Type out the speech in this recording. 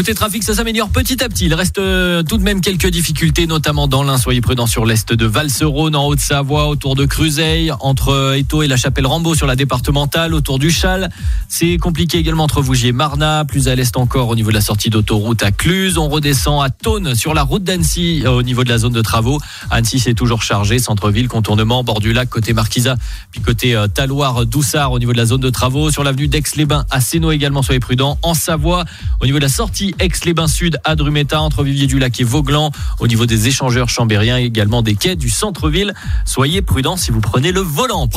Côté trafic, ça s'améliore petit à petit. Il reste tout de même quelques difficultés, notamment dans l'Ain. Soyez prudents sur l'est de Val-Serone, en Haute-Savoie, autour de Cruzeil, entre Étaux et la Chapelle-Rambaud sur la départementale, autour du Châle. C'est compliqué également entre Vougiers et Marnat, plus à l'est encore au niveau de la sortie d'autoroute à Cluse. On redescend à Thônes sur la route d'Annecy au niveau de la zone de travaux. Annecy, c'est toujours chargé, centre-ville, contournement, bord du lac, côté Marquisat, puis côté Talloires-Doussard au niveau de la zone de travaux. Sur l'avenue d'Aix-les-Bains à Sénaux également, soyez prudents. En Savoie, au niveau de la sortie Aix-les-Bains Sud à Drumeta, entre Vivier-du-Lac et Vauglan, au niveau des échangeurs chambériens et également des quais du centre-ville. Soyez prudents si vous prenez le volant.